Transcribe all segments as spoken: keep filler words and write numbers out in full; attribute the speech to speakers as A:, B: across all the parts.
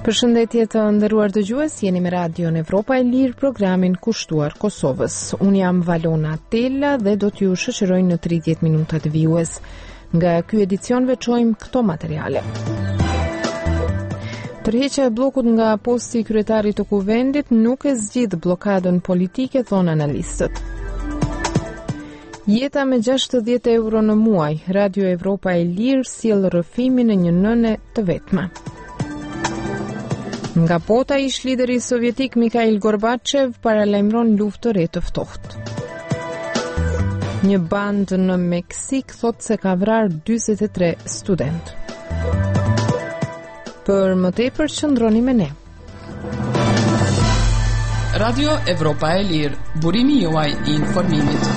A: Përshëndetje të nderuar dëgjues, jeni me Radion Evropa e Lirë, programin kushtuar Kosovës. Unë jam Valona Tella dhe do t'ju shoqëroj në tridhjetë minuta të vijues. Nga ky edicion veçojmë këto materiale. Tërheqja e bllokut nga posti i kryetarit të kuvendit nuk e zgjidh bllokadën politike, thon analistët. Jeta me gjashtëdhjetë euro në muaj, Radio Evropa e Lirë sjell rrëfimin e një nëne të vetme. Nga bota, ish lideri sovjetik Mikhail Gorbachev paralajmëron luftë të re të ftohtë. Një band në Meksik thot se ka vrarë dyzet e tre student. Për më tepër qëndroni me ne.
B: Radio Evropa e Lirë, burimi juaj i informimit.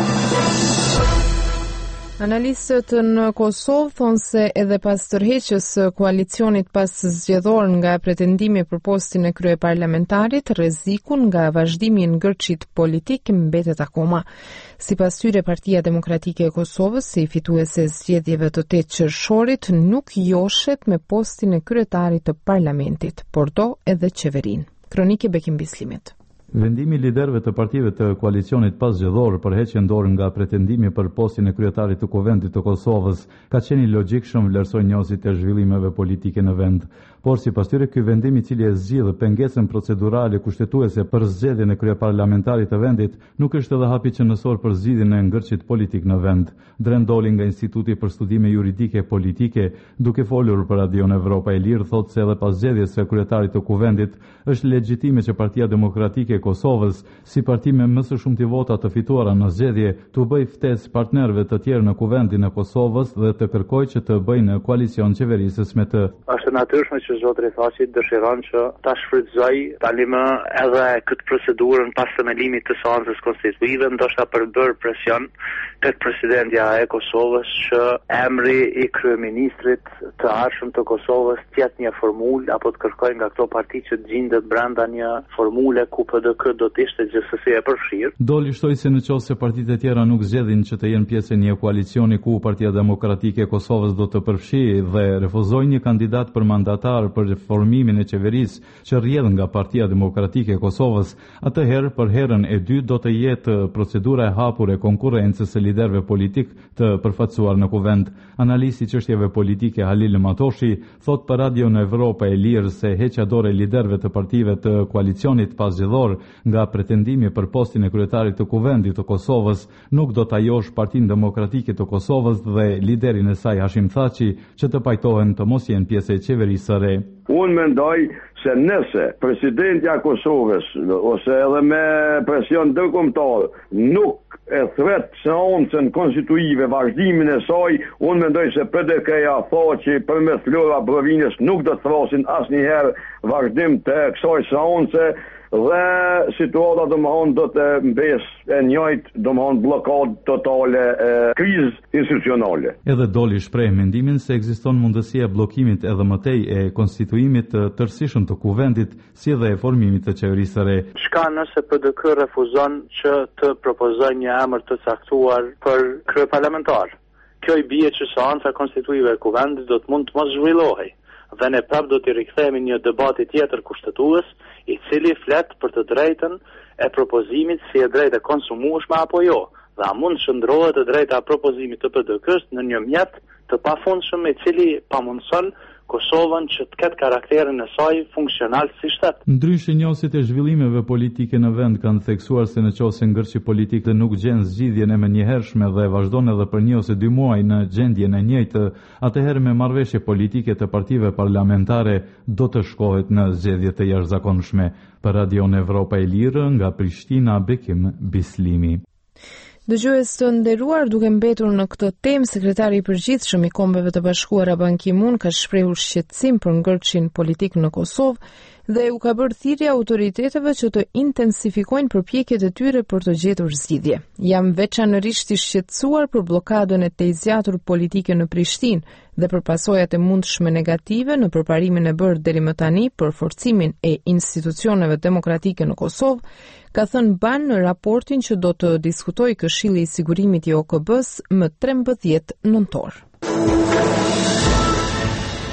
A: Analistët në Kosovë thonë se edhe pas tërheqjes së koalicionit pas zgjedhor nga pretendimi për postin e kryeparlamentarit, rreziku nga vazhdimi i ngërçit politik mbetet akoma. Sipas tyre, Partia Demokratike e Kosovës, si fituese e zgjedhjeve të tetë qershorit, nuk joshet me postin e kryetarit të parlamentit, por do edhe qeverinë. Kronike Bekim Bislimit.
C: Vendimi i liderëve të partive të koalicionit pas zgjedhor për heqjen dorë nga pretendimi për postin e kryetarit të Kuvendit të Kosovës ka qenë i logjikshëm vlerësoj njohësit e zhvillimeve politike në vend. Por sipas tyre, ky vendim i cili e zgjidh pengesën procedurale kushtetuese për zgjedhjen e kryeparlamentarit të vendit nuk është edhe hapi qendror për zgjidhjen e ngërçit politik në vend. Dren Doli nga Instituti për Studime Juridike Politike, duke folur për Radion Evropa e Lirë, thotë se edhe pas zgjedhjes së kryetarit të Kuvendit është legjitime që Partia Demokratike e Kosovës, si parti me më së shumti vota të fituara në zgjedhje, të bëj ftesë partnerëve të tjerë në Kuvendin e Kosovës dhe të kërkojë që të bëjnë koalicion qeverisës me të.
D: Është natyrshme që zotri Thaçi dëshiron që ta shfrytëzoj tani më edhe këtë procedurën pas themelimit të seancës konstituive, ndoshta për bërë presion tek presidentja e Kosovës që emri i kryeministrit të ardhshëm të Kosovës të jetë një formulë apo të kërkojë nga këto parti që gjendet brenda një formule ku P D K do të ishte gjithsesi e përfshirë.
C: Doli shtoi se në qoftë se partitë e tjera nuk zgjedhin që të jenë pjesë e një koalicioni ku Partia Demokratike e Kosovës do të përfshijë dhe refuzojnë një kandidat për mandatar për formimin e qeverisë që rrjedh nga Partia Demokratike e Kosovës, atëherë për herën e dytë do të jetë procedura e hapur e konkurrencës së liderëve politik të përfaqësuar në kuvend. Analisti i çështjeve politike Halil Matoshi thot për Radio në Evropa e Lirë se heqja dorë e liderëve të partive të koalicionit pas zgjedhor nga pretendimi për postin e kryetarit të kuvendit të Kosovës nuk do ta josh Partinë Demokratike të Kosovës dhe liderin e saj Hashim Thaçi që të pajtohen të mos jenë pjesë e qeverisë së re.
E: Unë mendoj se nëse presidentja e Kosovës ose edhe me presion ndërkombëtar nuk e thret seancën konstituive vazhdimin e saj, unë mendoj se P D K-ja Thaçi përmes Flora Brovinës nuk do të thrasin asnjëherë vazhdim të kësaj seance dhe situata domthon do të mbes e njëjtë, domthon bllokadë totale, e, krizë institucionale.
C: Edhe Doli shpreh mendimin se ekziston mundësia e bllokimit edhe më tej e konstituimit të tërësishëm të kuvendit, si edhe e formimit të qeverisë së re.
D: Çka nëse P D K refuzon që të propozojë një emër të caktuar për kryeparlamentar? Kjo i bie që seanca konstituive e kuvendit do të mund të mos zhvillohej dhe ne prap do t'i rikthehemi një debati tjetër kushtetues i cili flet për të drejtën e propozimit si e drejtë e konsumueshme apo jo, dhe a mund shndrohet e drejta e propozimit të P D K-s në një mjet të pafundshëm i cili pamundson Kosovën që të ketë karakterin e saj funksional si shtet.
C: Ndryshe, njohësit e zhvillimeve politike në vend kanë theksuar se në qoftë se ngërçi politik dhe nuk gjen zgjidhjen e menjëhershme dhe vazhdon edhe për një ose dy muaj në gjendjen e njëjtë, atëherë me marrëveshje politike të partive parlamentare do të shkohet në zgjedhje të jashtëzakonshme. Për Radion Evropa e Lirë nga Prishtina, Bekim Bislimi.
A: Dëgjues të nderuar, duke mbetur në këtë temë, sekretari i përgjithshëm i Kombeve të Bashkuara Ban Ki-moon ka shprehur shqetësim për ngërçin politik në Kosovë dhe u ka bërë thirrje autoriteteve që të intensifikojnë përpjekjet e tyre për të gjetur zgjidhje. Jam veçanërisht i shqetësuar për bllokadën e të zgjatur politike në Prishtinë dhe për pasojat e mundshme negative në përparimin e bërë deri më tani për forcimin e institucioneve demokratike në Kosovë, ka thënë Ban në raportin që do të diskutojë Këshilli i Sigurimit i O K B-s më trembëdhjetë nëntor.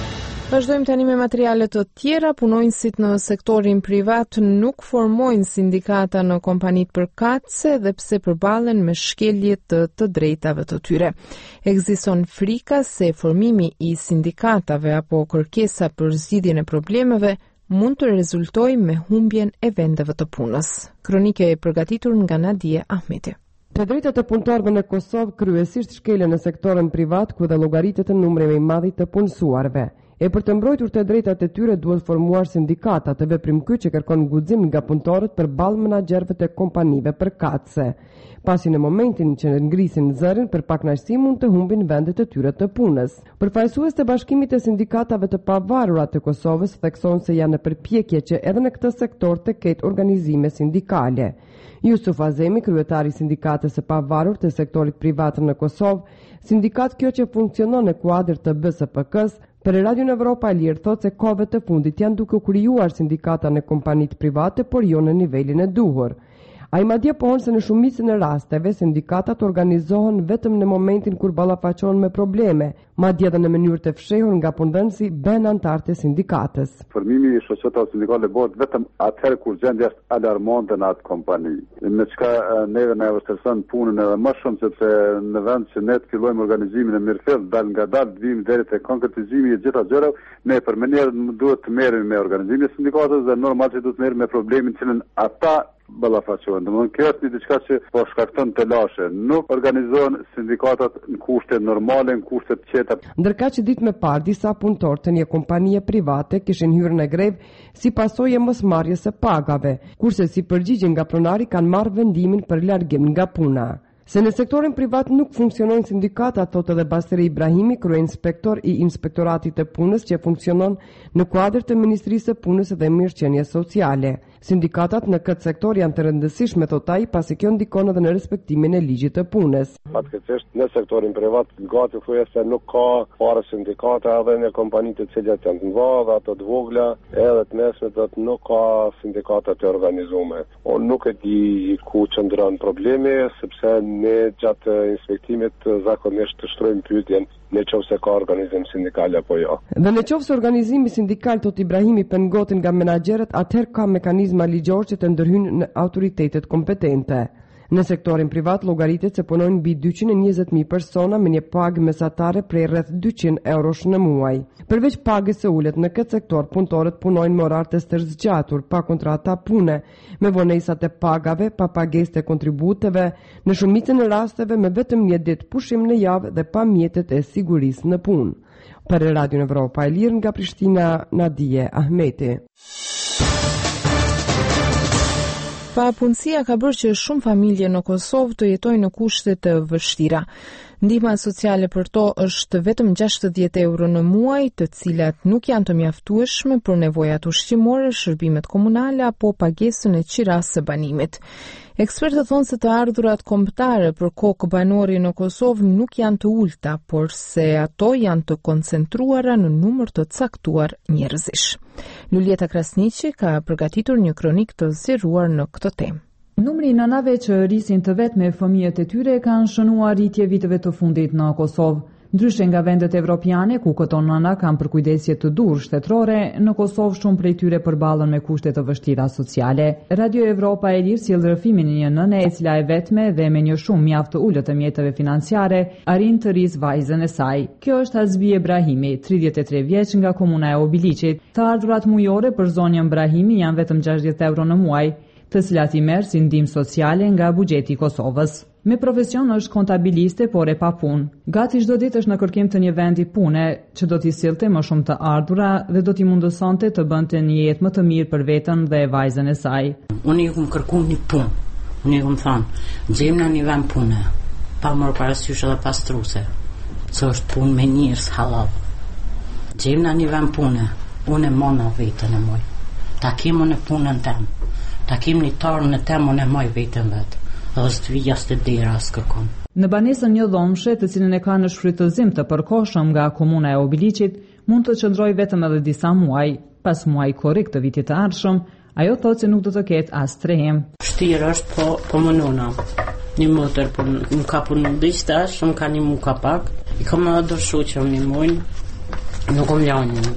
A: Vazhdojmë tani me materiale të tjera. Punonjësit në sektorin privat nuk formojnë sindikata në kompanitë përkatëse dhe pse përballen me shkelje të të drejtave të tyre. Ekziston frika se formimi i sindikatave apo kërkesa për zgjidhjen e problemeve mund të rezultojë me humbjen e vendeve të punës. Kronike e përgatitur nga Nadia Ahmeti.
F: Të drejtat e punëtorëve në Kosovë kryesisht shkelen në sektorin privat ku dhe llogaritet të numrit më i madh të punësuarve. E për të mbrojtur të drejtat e tyre duhet formuar sindikata të veprimkyç që kërkon guxim nga punëtorët përballë menaxherëve të kompanive përkatëse. Pasi në momentin që ngrisin zërin për pakënaqësi mund të humbin vendet e tyre të punës. Përfaqësues të Bashkimit të Sindikatave të Pavarura të Kosovës thekson se janë në përpjekje që edhe në këtë sektor të ketë organizime sindikale. Jusuf Azemi, kryetari i Sindikatës së Pavarur të sektorit privat në Kosovë, sindikat kjo që funksionon në kuadër të B S P K-s, për Radio Evropa e Lirë thot se kohëve të fundit janë duke krijuar sindikata në kompanitë private, por jo në nivelin e duhur. Ai madje pohon se në shumicën e rasteve sindikatat organizohen vetëm në momentin kur ballafaqohen me probleme, madje edhe në mënyrë të fshehur nga punëdhënësi bën antar të sindikatës.
G: Formimi i shoqatave sindikale bëhet vetëm atëherë kur gjendja është alarmante në atë kompani. Me çka neve na vështirëson punën edhe më shumë sepse në vend që ne të fillojmë organizimin e mirëfill, dal nga dal vim deri te konkretizimi i gjitha gjërave, ne për mënyrë duhet të merremi me organizimin e sindikatës dhe normalisht duhet të merremi me problemin që ata ballafaqohen. Domthonë kjo është një diçka që po shkakton të lashe. Nuk organizohen sindikatat në kushte normale, në kushte të qeta.
F: Ndërkaq që ditë më parë disa punëtorë të një kompanie private kishin hyrë në grevë si pasojë e mosmarrjes së pagave, kurse si përgjigje nga pronari kanë marrë vendimin për largim nga puna. Se në sektorin privat nuk funksionojnë sindikata, thot edhe Basri Ibrahimi, kryeinspektor i Inspektoratit të Punës që funksionon në kuadër të Ministrisë së Punës dhe Mirëqenies Sociale. Sindikatat në këtë sektor janë të rëndësishme, thot ai, pasi kjo ndikon edhe në respektimin e ligjit të punës.
H: Fatkeqësisht në sektorin privat gati thuaj se nuk ka fare sindikata, edhe në kompanitë të cilat janë të mëdha, ato të vogla, edhe të mesme, do të nuk ka sindikata të organizuara. Unë nuk e di ku qëndron problemi, sepse ne gjatë inspektimit zakonisht të shtrojmë pyetjen në qovë se ka organizim sindikal apo jo.
F: Dhe në qovë se organizimi sindikal, thot Ibrahimi, pengotin nga menaxherët, atëherë ka mekanizma ligjor që të ndërhyjnë në autoritetet kompetente. Në sektorin privat llogaritet se punojnë mbi dyqind e njëzet mijë persona me një pagë mesatare prej rreth dyqind eurosh në muaj. Përveç pagës së ulët në këtë sektor, punëtorët punojnë me orar të stërzgjatur, pa kontrata pune, me vonesat e pagave, pa pagesë të kontributeve, në shumicën e rasteve me vetëm një ditë pushim në javë dhe pa mjetet e sigurisë në punë. Për Radio Evropa e Lirë nga Prishtina, Nadia Ahmeti.
A: Papunësia ka bërë që shumë familje në Kosovë të jetojnë në kushte të vështira. Ndihma sociale për to është vetëm gjashtëdhjetë euro në muaj, të cilat nuk janë të mjaftueshme për nevojat ushqimore, shërbimet komunale apo pagesën e qirasë së banimit. Ekspertët thonë se të ardhurat kombëtare për kokë banori në Kosovë nuk janë të ulta, por se ato janë të koncentruara në numër të caktuar njerëzish. Luljeta Krasniqi ka përgatitur një kronik të zgjeruar në këtë temë.
I: Numri nënave që rrisin të vetë me fëmijët e tyre kanë shënuar rritje viteve të fundit në Kosovë. Ndryshe nga vendet evropiane, ku këto nëna kanë përkujdesje të durë shtetërore, në Kosovë shumë prej tyre përballen me kushte të vështira sociale. Radio Evropa e Lirë sjell rrëfimin e një nëne e cila e vetme dhe me një shumë mjaft të ulët të mjeteve financiare arrin të rrisë vajzën e saj. Kjo është Azbi Ibrahimi, tridhjetë e tre vjeç nga komuna e Obiliqit. Të ardhurat mujore për zonjën Ibrahimi janë vetëm gjashtëdhjetë euro në muaj, të cilat i merr si ndihmë sociale nga buxheti i Kosovës. Me profesion është kontabiliste, por e pa punë. Gati çdo ditë është në kërkim të një vendi pune që do t'i sillte më shumë të ardhura dhe do t'i mundësonte të bënte një jetë më të mirë për veten dhe vajzën e saj.
J: Unë ju kam kërkuar një punë. Unë ju kam thënë, gjejmë në një vend pune, pa marrë parasysh edhe pastruese, që është punë me njerëz halal. Gjejmë në një vend pune, unë e mona vetën e moj. Takimun e punën tem. Takim një tarën e tem, unë e moj vetën vetë. Dhe së të vijas të dera së kërkon.
I: Në banesën një dhomshe, të cilën e ka në shfrytëzim të përkohshëm nga komuna e Obiliqit, mund të qëndroj vetëm edhe disa muaj. Pas muaj korrik të vitit të ardhshëm, ajo thotë se nuk do të ketë as trehem.
J: Vështirë është, po, po më nuna. Një mëtër, po më ka punë dishtash, më ka një mu ka pak. I kam edhe dërshu që më një mujnë, nuk më ljanë një.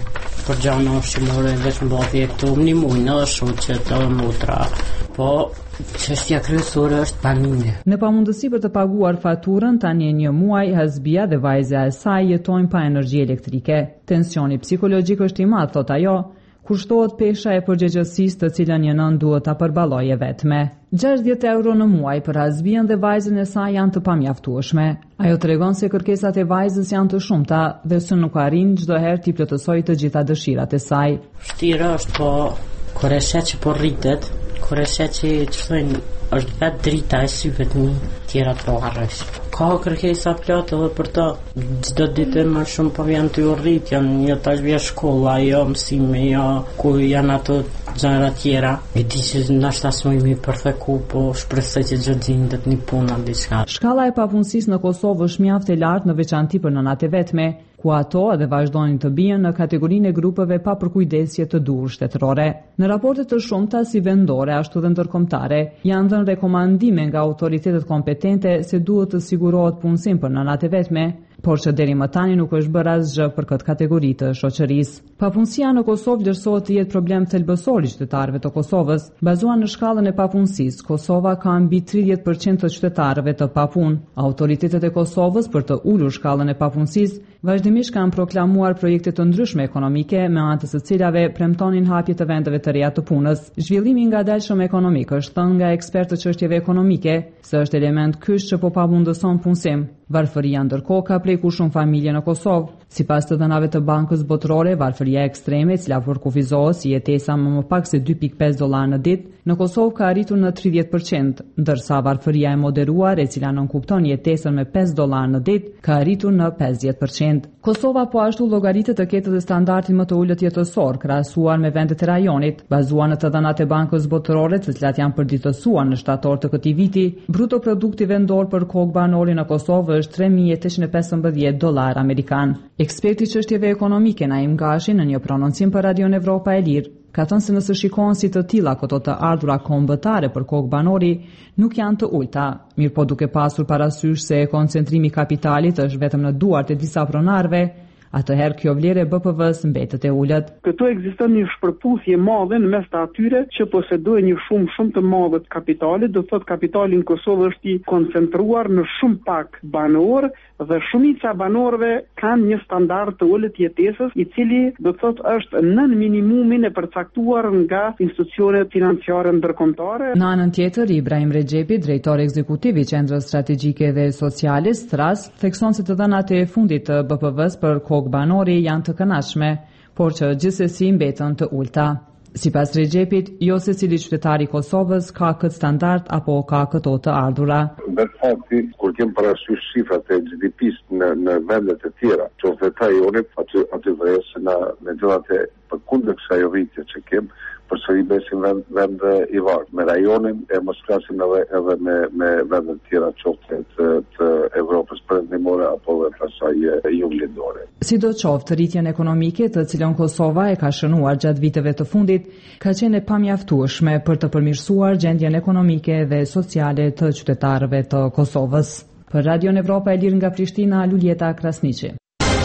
J: për gjana ushqimore vetëm babi e këtu një mujnë edhe shoqet edhe motra, po çështja kryesore është banimi.
I: Në pamundësi për të paguar faturën, tani një muaj Hasbia dhe vajza e saj jetojnë pa energji elektrike. Tensioni psikologjik është i madh, thot ajo, kushtohet pesha e përgjegjësisë të cilën një nën duhet ta përballojë vetme. gjashtëdhjetë euro në muaj për Hasbian dhe vajzën e saj janë të pamjaftueshme. Ajo tregon se kërkesat e vajzës janë të shumta dhe se nuk arrin çdo herë t'i plotësojë të gjitha dëshirat e saj.
J: Vështirë është, po kur e shet që po rritet, kur e shet që ç'thojnë është vetë drita e syve të mi, tjera të harrësh. Ka kërkesa plot edhe për të çdo ditë më shumë po vjen të urrit, janë jo tash vjen shkolla, jo mësime, jo ku janë ato gjëra tjera. E di që ndoshta smojmë përfeku, po shpresoj që çdo ditë të një punë diçka.
I: Shkalla e papunësisë në Kosovë është mjaft e lartë në veçanti për nënat e vetme, ku ato edhe vazhdojnë të bien në kategorinë e grupeve pa përkujdesje të durë shtetërore. Në raporte të shumta si vendore ashtu dhe ndërkombëtare, janë dhënë rekomandime nga autoritetet kompetente se duhet të sigurohet punësim për nënat e vetme, por që deri më tani nuk është bërë asgjë për këtë kategori të shoqërisë. Papunësia në Kosovë vlerësohet të jetë problem thelbësor i qytetarëve të Kosovës. Bazuar në shkallën e papunësisë, Kosova ka mbi tridhjetë përqind të qytetarëve të papunë. Autoritetet e Kosovës për të ulur shkallën e papunësisë vazhdimisht kanë proklamuar projekte të ndryshme ekonomike me anë të së cilave premtonin hapje të vendeve të reja të punës. Zhvillimi i ngadalshëm ekonomik është thënë nga ekspertë të çështjeve ekonomike se është element kyç që po pamundëson punësim. Varfëria ndërkohë ka prekur shumë familje në Kosovë. Sipas të dhënave të Bankës Botërore, varfëria ekstreme, e cila përkufizohet si jetesa më më pak se dy pikë pesë dollar në ditë, në Kosovë ka arritur në tridhjetë përqind, ndërsa varfëria e moderuar, e cila nënkupton jetesën me pesë dollar në ditë, ka arritur në pesëdhjetë përqind. Kosova po ashtu llogaritet të ketë dhe standardin më të ulët jetësor krahasuar me vendet e rajonit, bazuar në të dhënat e Bankës Botërore, të cilat janë përditësuar në shtator të këtij viti. Bruto produkti vendor për kokë banori në Kosovë është tre mijë e tetëqind e pesëmbëdhjetë dollar amerikan. Eksperti çështjeve ekonomike Naim Gashi në një prononcim për Radion Evropa e Lirë ka thënë se nëse shikohen si të tilla këto të ardhura kombëtare për kokë banori nuk janë të ulta, mirë po duke pasur parasysh se koncentrimi i kapitalit është vetëm në duart e disa pronarëve, atëherë kjo vlerë e B P V-s mbetet e ulët.
K: Këtu ekziston një shpërputhje e madhe në mes të atyre që posedojnë një shumë shumë të madhe të kapitalit, do thotë kapitali në Kosovë është i koncentruar në shumë pak banor dhe shumica banorëve kanë një standard të ulët jetesës, i cili do thotë është nën minimumin e përcaktuar nga institucionet financiare ndërkombëtare.
I: Në anën tjetër, Ibrahim Rexhepi, drejtor ekzekutiv i Qendrës Strategjike dhe Sociale Stras, thekson se të dhënat e fundit të B P V-s për kokë banori janë të kënaqshme, por që gjithsesi mbetën të ulta. Sipas Rexhepit, jo secili qytetar i Kosovës ka këtë standard apo ka këto të ardhura.
H: Në fakti, kur kem parasysh shifrat e G D P-s në, në vendet e tjera, që ofte ta joni, aty, aty vërejse në me gjërat e përkundër kësaj rritje që kem, përsëri besim vend, vend i vartë. Me rajonin e mos flasim edhe, edhe me, me vendet tjera qofte të, të Evropës perëndimore apo dhe pasaj juglindore.
I: Sidoqoftë, rritjen ekonomike të cilën Kosova e ka shënuar gjatë viteve të fundit ka qenë e pamjaftueshme për të përmirësuar gjendjen ekonomike dhe sociale të qytetarëve të Kosovës. Për Radio Evropa e Lirë nga Prishtina, Luljeta Krasniqi.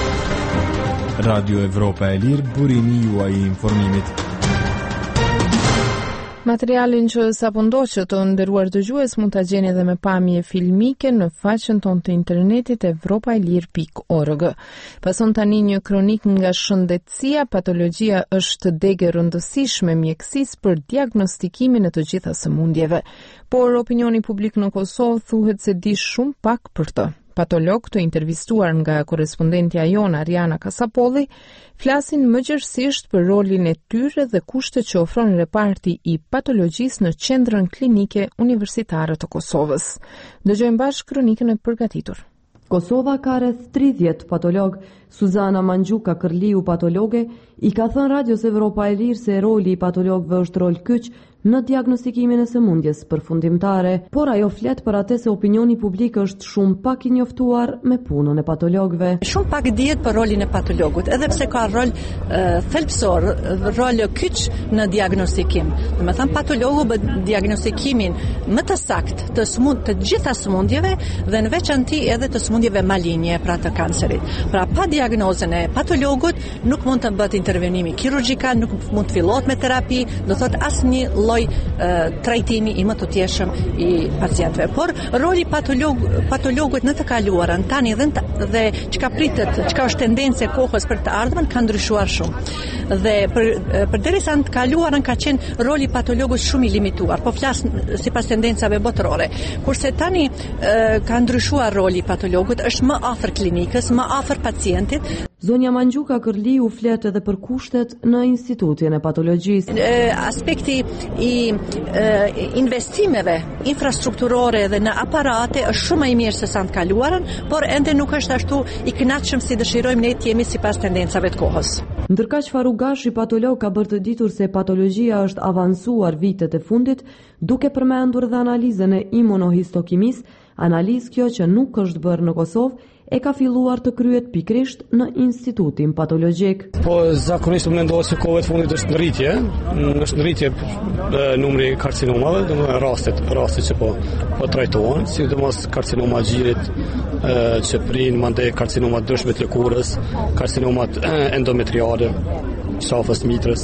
L: Radio Evropa e Lirë, burimi juaj i informimit.
A: Materialin që sapo ndoqët të nderuar dëgjues mund ta gjeni edhe me pamje filmike në faqen tonë të internetit evropaelir pikë org. Pason tani një kronik nga shëndetësia, patologjia është degë rëndësishme mjekësisë për diagnostikimin e të gjitha sëmundjeve, por opinioni publik në Kosovë thuhet se di shumë pak për të. Patolog të intervistuar nga korespondentja jon Ariana Kasapolli flasin më gjerësisht për rolin e tyre dhe kushtet që ofron reparti i patologjisë në Qendrën Klinike Universitare të Kosovës. Dëgjojmë bashkë kronikën e përgatitur.
M: Kosova ka rreth tridhjetë patolog. Suzana Mangjuka Kërliu, patologe, i ka thënë Radios Evropa e Lirë se roli i patologëve është rol kyç në diagnostikimin e sëmundjes përfundimtare, por ajo flet për atë se opinioni publik është shumë pak i njoftuar me punën e patologëve.
N: Shumë pak dihet për rolin e patologut, edhe pse ka rol uh, thelbësor, rol kyç në diagnostikim. Do të thënë patologu bë diagnostikimin më të saktë të smund të gjitha sëmundjeve dhe në veçanti edhe të sëmundjeve malinje, pra të kancerit. Pra pa diagnozën e patologut nuk mund të bëhet intervenimi kirurgjikal, nuk mund të fillohet me terapi, do thotë asnjë lloj uh, trajtimi i më të tjeshëm i pacientëve. Por roli patolog patologut në të kaluarën tani dhe dhe çka pritet, çka është tendencë e kohës për të ardhmen ka ndryshuar shumë. Dhe për përderisa në të kaluarën ka qenë roli patologut shumë i limituar, po flas sipas tendencave botërore. Kurse tani e, ka ndryshuar roli patologut, është më afër klinikës, më afër pacientit.
M: Zonja Mangjuka Kërliu flet edhe për kushtet në Institutin e Patologjisë.
N: Aspekti i e, investimeve infrastrukturore dhe në aparate është shumë më i mirë se sa në të kaluarën, por ende nuk është ashtu i kënaqshëm si dëshirojmë ne të jemi sipas tendencave të kohës.
M: Ndërkaq Farugashi, patolog, ka bërë të ditur se patologjia është avancuar vitet e fundit, duke përmendur dhe analizën e imunohistokimisë, analizë kjo që nuk është bërë në Kosovë, e ka filluar të kryet pikrisht në Institutin Patologjik.
O: Po zakonisht mendohet se kohët fundit është në rritje, është në rritje numri karcinomave, domethënë rastet, rastet që po po trajtohen, sidomos karcinoma e gjirit, që prin, mandej karcinoma dëshme të lëkurës, karcinomat endometriale, shafës mitrës,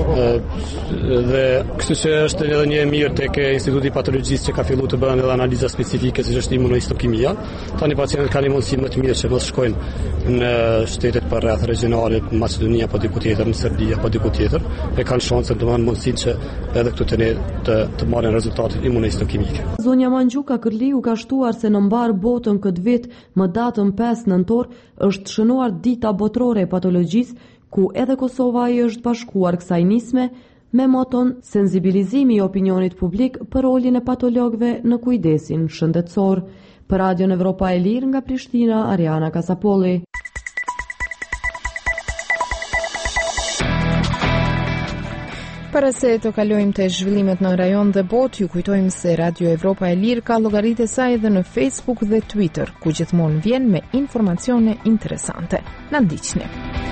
O: dhe kështu që është edhe një mirë tek Instituti i Patologjisë që ka filluar të bëhen edhe analiza specifike si është imunohistokimia. Tani pacientët kanë një mundësi më të mirë që mos shkojnë në shtetet për rreth regionale, Maqedonia apo diku tjetër, në Serbi apo diku tjetër, e kanë shansën të marrin mundësinë që edhe këtu të ne të, të marrin rezultatet imunohistokimike.
M: Zonja Mangjuka Kërliu ka shtuar se në mbar botën këtë vit, më datën pesë nëntor, është shënuar dita botërore e patologjisë, ku edhe Kosova i është bashkuar kësaj nisme me moton sensibilizimi i opinionit publik për rolin e patologëve në kujdesin shëndetësor. Për Radion Evropa e Lirë nga Prishtina, Ariana Kasapolli.
A: Para se të kalojmë të zhvillimet në rajon dhe botë, ju kujtojmë se Radio Evropa e Lirë ka llogaritë e saj edhe në Facebook dhe Twitter, ku gjithmonë vjen me informacione interesante. Na ndiqni.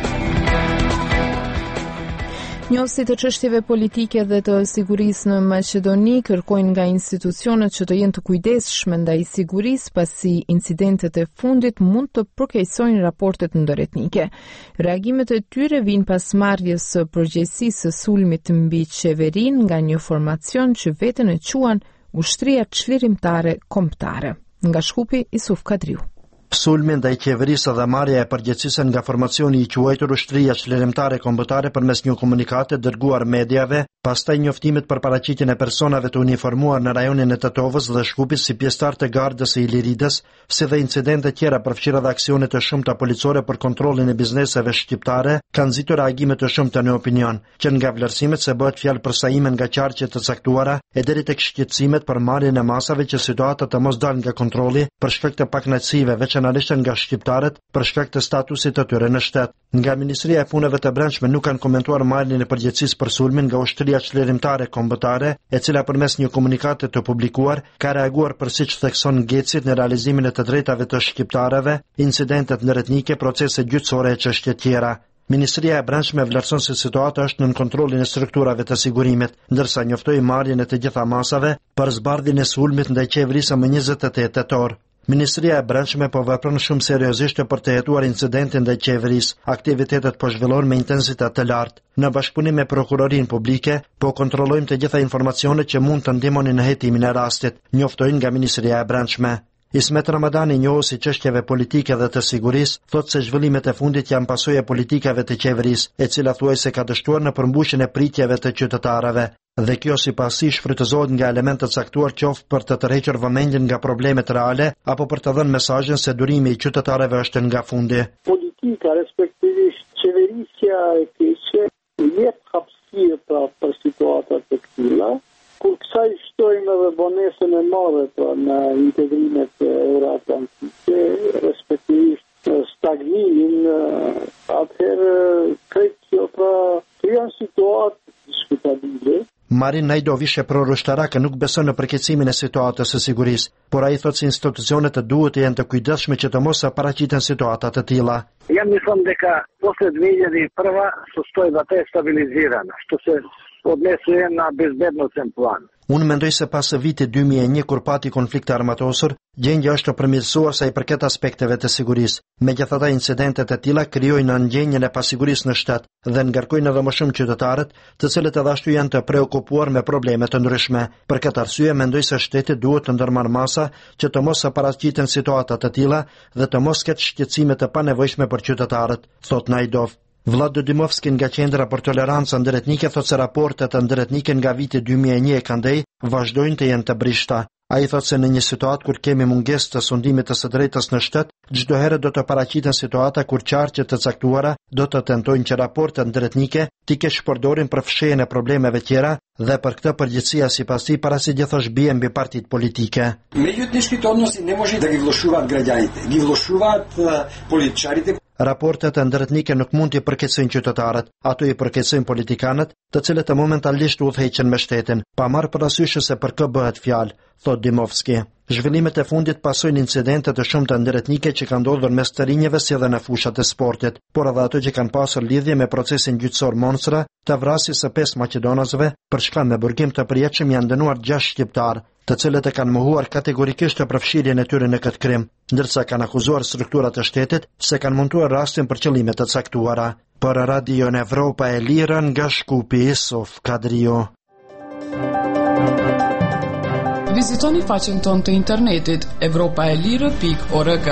A: Njohësit të çështjeve politike dhe të sigurisë në Maqedoni kërkojnë nga institucionet që të jenë të kujdesshme ndaj sigurisë pasi incidentet e fundit mund të përkeqësojnë raportet ndëretnike. Reagimet e tyre vijnë pas marrjes së përgjegjësisë së sulmit mbi qeverinë nga një formacion që veten e quan Ushtria Çlirimtare Kombëtare. Nga Shkupi, Isuf Kadriu.
P: Sulmi ndaj qeverisë dhe marrja e përgjegjësisë nga formacioni i quajtur Ushtria Çlirimtare Kombëtare përmes një komunikate dërguar mediave, pastaj njoftimit për paraqitjen e personave të uniformuar në rajonin e Tetovës dhe Shkupit si pjesëtar të gardës së Iliridës, si dhe incidente tjera përfshirë dhe aksione të shumta policore për kontrollin e bizneseve shqiptare, kanë nxitur reagime të shumta në opinion, që nga vlerësimet se bëhet fjalë për saimen nga qarqe të caktuara e deri tek shqetësimet për marrjen e masave që situata të mos dalë nga kontrolli për shkak të pakënaqësive, veçanërisht nga shqiptarët për shkak të statusit të tyre në shtet. Nga Ministria e Punëve të Brendshme nuk kanë komentuar marrjen e përgjegjësisë për sulmin nga Ushtria Çlirimtare Kombëtare, e cila përmes një komunikati të publikuar ka reaguar për siç thekson Gecit në realizimin e të drejtave të shqiptarëve, incidentet ndërretnike, procese gjyqësore e çështje tjera. Ministria e Brendshme vlerëson se situata është nën kontrollin e strukturave të sigurimit, ndërsa njoftoi marrjen e të gjitha masave për zbardhjen e sulmit ndaj qeverisë më njëzet e tetë tetor. Ministria e Brendshme po vepron shumë seriozisht për të hetuar incidentin ndaj qeverisë. Aktivitetet po zhvillohen me intensitet të lartë. Në bashkëpunim me prokurorinë publike, po kontrollojmë të gjitha informacionet që mund të ndihmonin në hetimin e rastit, njoftojnë nga Ministria e Brendshme. Ismet Ramadani, njohës i çështjeve politike dhe të sigurisë, thotë se zhvillimet e fundit janë pasojë e politikave të qeverisë, e cila thuajse ka dështuar në përmbushjen e pritjeve të qytetarëve. Dhe kjo sipas tij shfrytëzohet nga elemente të caktuar qoftë për të tërhequr vëmendjen nga problemet reale apo për të dhënë mesazhin se durimi i qytetarëve është nga fundi.
Q: Politika, respektivisht qeverisja e keqe, jep hapësirë pra për situata të tilla, kur kësaj shtojmë edhe bonesën e madhe pra në integrimet euroatlantike, respektivisht stagnimin, atëherë krejt kjo pra kjo janë situatë diskutabile.
P: Marin Najdov ishte pro ushtarake nuk beson në përkeqimin e situatës së sigurisë, por ai thotë se institucionet e duhet të jenë të kujdesshme që të mos paraqiten situata të tilla.
Q: Ja mislim дека после две тысячи первого состојбата е стабилизирана, што се однесува на безбедносен план.
P: Unë mendoj se pas vitit dy mijë e një kur pati konflikt armatosur, gjendja është të përmirësuar sa i përket aspekteve të sigurisë. Megjithatë, incidentet e tilla krijojnë ndjenjën e pasigurisë në shtet dhe ngarkojnë edhe më shumë qytetarët, të cilët edhe ashtu janë të preokupuar me probleme të ndryshme. Për këtë arsye mendoj se shteti duhet të ndërmarrë masa që të mos paraqiten situata të tilla dhe të mos ketë shqetësime të panevojshme për qytetarët, thot Najdov. Vlad Dodimovski nga Qendra për Tolerancë Ndëretnike thotë se raportet ndëretnike nga viti dy mijë e një e Kandej vazhdojnë të jenë të brishta. Ai thotë se në një situatë kur kemi mungesë të sundimit të së drejtës në shtet, çdo herë do të paraqiten situata kur qarqe të caktuara do të tentojnë që raportet ndëretnike t'i kesh përdorin për fshehjen e problemeve tjera dhe për këtë përgjegjësia sipas tij para se gjithosh bie mbi partitë politike.
R: Međutim, odnosi ne može da gi vloshuvat građanite, gi vloshuvat političarite.
P: Raportet e ndëretnike nuk mund t'i përkeqësojnë qytetarët, ato i përkeqësojnë politikanët, të cilët e momentalisht udhëheqen me shtetin, pa marrë parasysh se për kë bëhet fjalë, thot Dimovski. Zhvillimet e fundit pasojnë incidente të shumta ndëretnike që kanë ndodhur mes të rinjeve si edhe në fushat e sportit, por edhe ato që kanë pasur lidhje me procesin gjyqësor Monstra, të vrasjes së pesë maqedonasëve për shkak me burgim të përjetshëm janë dënuar gjashtë shqiptar, të cilët e kanë mohuar kategorikisht të përfshirjen e tyre në këtë krim, ndërsa kanë akuzuar strukturat e shtetit se kanë montuar rastin për qëllime të caktuara. Për Radio Evropa e Lirë nga Shkupi, Sof Kadrio.
B: Vizitoni faqen tonë të internetit evropaelire pikë org.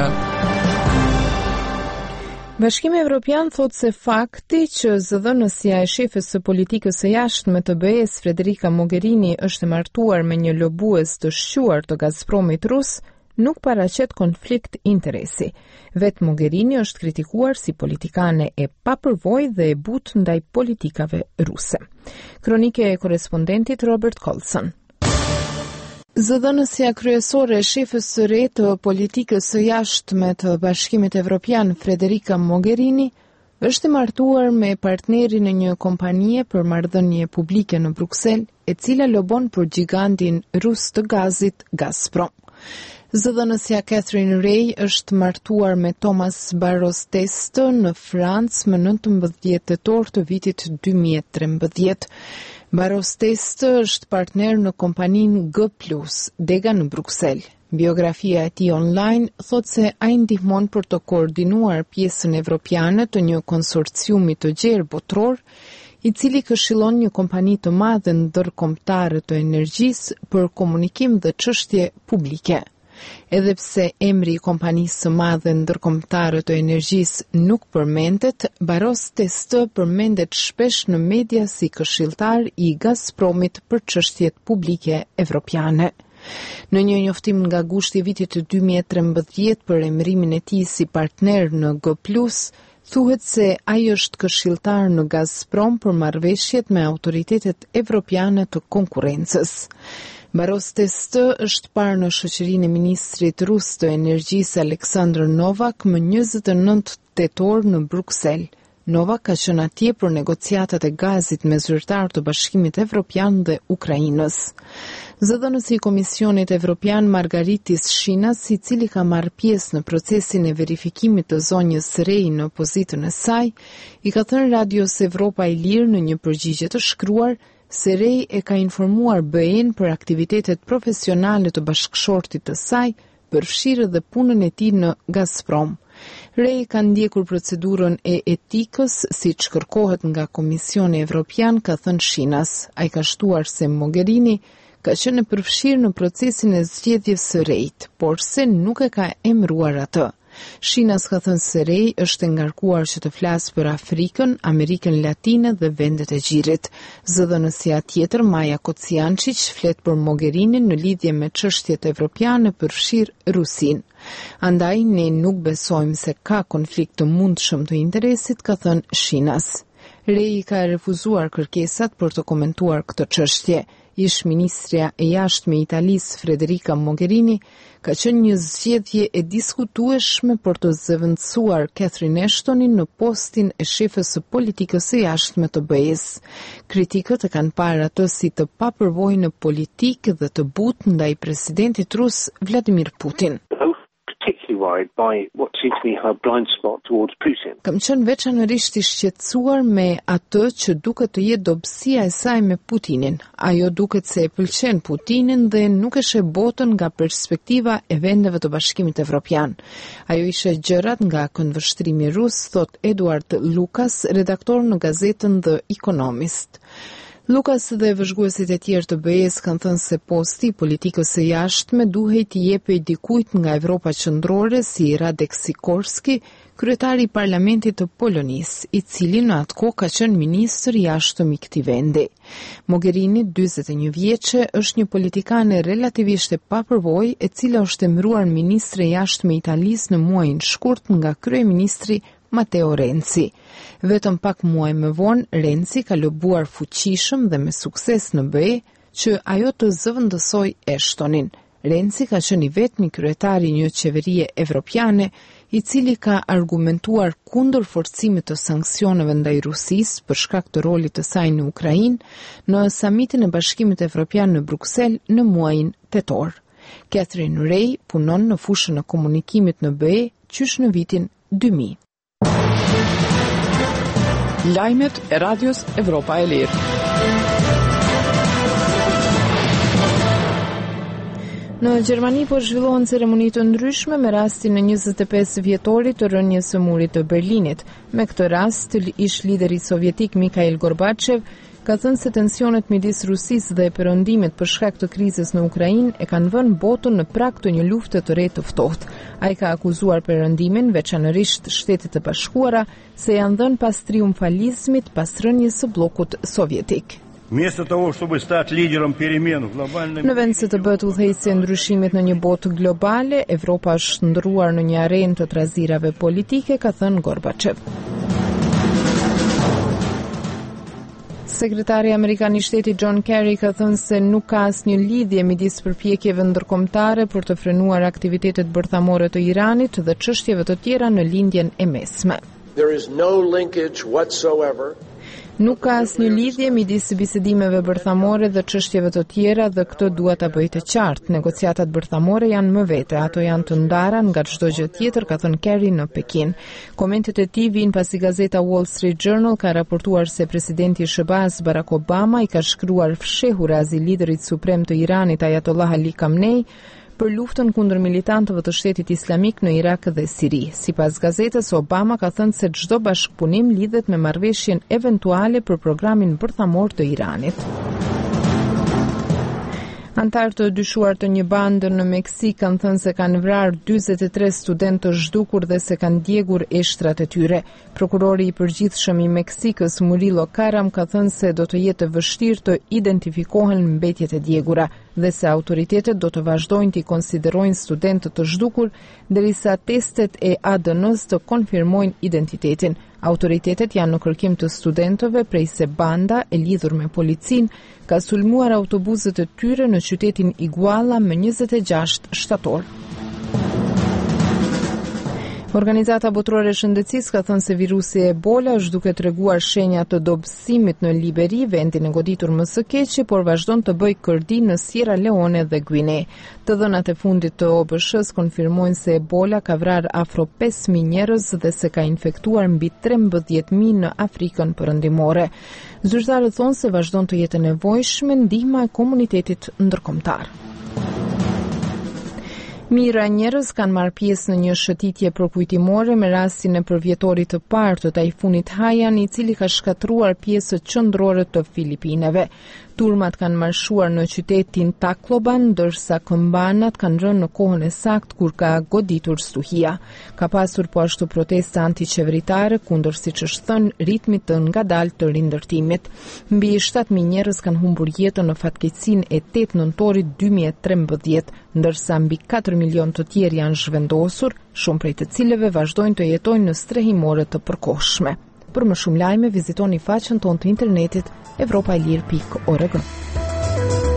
A: Bashkimi Evropian thot se fakti që zëdhënësja e shefes së politikës së jashtme të B E-s Federica Mogherini është martuar me një lobues të shquar të Gazpromit rus nuk paraqet konflikt interesi. Vet Mogherini është kritikuar si politikane e papërvojë dhe e butë ndaj politikave ruse. Kronike e korespondentit Robert Colson. Zëdhënësja kryesore e shefës së re të politikës së jashtme të Bashkimit Evropian Federica Mogherini është e martuar me partnerin e një kompanie për marrëdhënie publike në Bruksel, e cila lobon për gigantin rus të gazit Gazprom. Zëdhënësja Catherine Ray është martuar me Thomas Barros Teste në Francë më nëntëmbëdhjetë tetor të vitit dy mijë e trembëdhjetë. Barros Teste është partner në kompaninë G plus, Dega në Bruksel. Biografia e tij online thot se ai ndihmon për të koordinuar pjesën evropiane të një konsorciumi të gjerë botror, i cili këshillon një kompani të madhe ndërkombëtare të energjisë për komunikim dhe çështje publike. Edhe pse emri i kompanisë së madhe ndërkombëtare të energjisë nuk përmendet, Barros Teste përmendet shpesh në media si këshilltar i Gazpromit për çështjet publike evropiane. Në një njoftim nga gushti i vitit të dy mijë e trembëdhjetë për emërimin e tij si partner në G plus, thuhet se ai është këshilltar në Gazprom për marrëveshjet me autoritetet evropiane të konkurrencës. Barros Teste është parë në shoqërinë e ministrit rus të energjisë Aleksandr Novak më njëzet e nëntë tetor në Bruksel. Novak ka qenë atje për negociatat e gazit me zyrtar të Bashkimit Evropian dhe Ukrainës. Zëdhënësi i Komisionit Evropian Margaritis Shinas, i cili ka marrë pjesë në procesin e verifikimit të zonjës së re në pozitën e saj, i ka thënë Radios Evropa e Lirë në një përgjigje të shkruar se Rej e ka informuar B E-n për aktivitetet profesionale të bashkëshortit të saj, përfshirë dhe punën e tij në Gazprom. Rej ka ndjekur procedurën e etikës siç kërkohet nga Komisioni Evropian, ka thënë Shinas. Ai ka shtuar se Mogherini ka qenë përfshirë në procesin e zgjedhjes së Rejt, por se nuk e ka emëruar atë. Shinas ka thënë se Rej është ngarkuar që të flasë për Afrikën, Amerikën Latine dhe vendet e gjirit. Zëdhënësia tjetër, Maja Kociančić, flet për Mogherinin në lidhje me çështjet evropiane përfshirë Rusin. Andaj ne nuk besojmë se ka konflikt të mundshëm të interesit, ka thënë Shinas. Rej ka refuzuar kërkesat për të komentuar këtë çështje. ish ministrja e jashtme e Italisë Federica Mogherini, ka qenë një zgjedhje e diskutueshme për të zëvendësuar Catherine Ashtonin në postin e shefës së politikës së jashtme të B E-s. Kritikët e kanë parë atë si të papërvojë në politikë dhe të butë ndaj presidentit rus Vladimir Putin.
S: By what seems to be her blind spot towards Putin.
A: Kam qenë veçanërisht i shqetësuar me atë që duket të jetë dobësia e saj me Putinin. Ajo duket se e pëlqen Putinin dhe nuk e sheh botën nga perspektiva e vendeve të Bashkimit Evropian. Ajo i sheh gjërat nga këndvështrimi rus, thot Eduard Lukas, redaktor në gazetën The Economist. Lukas dhe vëzhguesit e tjerë të B E-s kanë thënë se posti i politikës së jashtme duhej t'i jepej dikujt nga Evropa qendrore si Radek Sikorski, kryetari i parlamentit të Polonisë, i cili në atë kohë ka qenë ministër i jashtëm i këtij vendi. Mogherini, dyzet e një vjeçe, është një politikane relativisht e papërvojë, e cila është emëruar ministre e jashtme e Italisë në muajin shkurt nga kryeministri Matteo Renzi. Vetëm pak muaj më vonë, Renzi ka lobuar fuqishëm dhe me sukses në B E që ajo të zëvendësoj Ashtonin. Renzi ka qenë i vetmi kryetari i një qeverie evropiane i cili ka argumentuar kundër forcimit të sanksioneve ndaj Rusisë për shkak të rolit të saj në Ukrainë në samitin e Bashkimit Evropian në Bruksel në muajin tetor. Catherine Ray punon në fushën e komunikimit në B E qysh në vitin dy mijë.
B: Lajmet e Radios Evropa e Lirë.
A: Në Gjermani po zhvillohen ceremoni të ndryshme me rastin e njëzet e pesë vjetorit të rënies së murit të Berlinit. Me këtë rast, ish lideri sovjetik Mikhail Gorbachev ka thënë se tensionet midis Rusisë dhe perëndimit për shkak të krizës në Ukrainë e kanë vënë botën në prag të një lufte të re të ftohtë. Ai ka akuzuar perëndimin, veçanërisht Shtetet e Bashkuara, se janë dhënë pas triumfalizmit pas rënies së bllokut sovjetik.
T: Вместо того, чтобы стать лидером перемен в глобальном...
A: Në vend se të bëhet udhëheqësi e ndryshimit në një botë globale, Evropa është ndruar në një arenë të trazirave politike, ka thënë Gorbachev. Sekretari Amerikan i Shtetit John Kerry ka thënë se nuk ka asnjë lidhje midis përpjekjeve ndërkombëtare për të frenuar aktivitetet bërthamore të Iranit dhe çështjeve të tjera në lindjen e mesme.
S: There is no linkage whatsoever.
A: Nuk ka asnjë lidhje midis bisedimeve bërthamore dhe çështjeve të tjera dhe këtë dua ta bëj të qartë. Negociatat bërthamore janë më vete, ato janë të ndara nga çdo gjë tjetër, ka thënë Kerry në Pekin. Komentet e tij vijnë pasi gazeta Wall Street Journal ka raportuar se presidenti i S B A-s Barack Obama i ka shkruar fshehur azi liderit suprem të Iranit Ayatollah Ali Khamenei për luftën kundër militantëve të Shtetit Islamik në Irak dhe Siri. Sipas gazetës, Obama ka thënë se çdo bashkëpunim lidhet me marrëveshjen eventuale për programin bërthamor të Iranit. Antar të dyshuar të një bande në Meksik kanë thënë se kanë vrarë dyzet e tre studentë të zhdukur dhe se kanë djegur eshtrat e tyre. Prokurori i përgjithshëm i Meksikës, Murilo Karam, ka thënë se do të jetë vështirë të identifikohen mbetjet e djegura dhe se autoritetet do të vazhdojnë të konsiderojnë studentët të zhdukur derisa testet e A D N-s të konfirmojnë identitetin. Autoritetet janë në kërkim të studentëve prej se banda e lidhur me policin ka sulmuar autobuset e tyre në qytetin Iguala më njëzet e gjashtë shtator. Organizata Botërore e Shëndetësisë ka thënë se virusi Ebola është duke treguar shenja të dobësimit në Liberi, vendin e goditur më së keqi, por vazhdon të bëjë kërdi në Sierra Leone dhe Guinea. Të dhënat e fundit të O B S-s konfirmojnë se Ebola ka vrarë afro pesë mijë njerëz dhe se ka infektuar mbi trembëdhjetë mijë në Afrikën Perëndimore. Zyrtarët thonë se vazhdon të jetë e nevojshme ndihma e komunitetit ndërkombëtar. Mira njerëz kanë marrë pjesë në një shëtitje përkujtimore me rastin e përvjetorit të parë të tajfunit Haiyan, i cili ka shkatruar pjesët qendrore të Filipineve. Turmat kanë marshuar në qytetin Tacloban, ndërsa këmbanat kanë rënë në kohën e saktë kur ka goditur stuhia. Ka pasur po ashtu protesta antiqeveritare kundër, siç është thënë, ritmit të ngadaltë të rindërtimit. Mbi shtatë mijë njerëz kanë humbur jetën në fatkeqësinë e tetë nëntorit dy mijë e trembëdhjetë, ndërsa mbi katër milion të tjerë janë zhvendosur, shumë prej të cilëve vazhdojnë të jetojnë në strehimore të përkohshme. Për më shumë lajme, vizitoni faqen tonë të internetit evropaelir pikë org.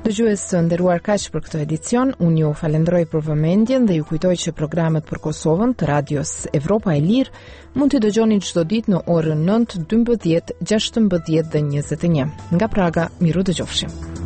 A: Dëgjues të nderuar, kaq për këtë edicion. Unë ju falenderoj për vëmendjen dhe ju kujtoj që programet për Kosovën të radios Evropa e Lirë mund t'i dëgjoni çdo ditë në orën nëntë, dymbëdhjetë, gjashtëmbëdhjetë dhe njëzet e një. Nga Praga, miru dëgjofshim.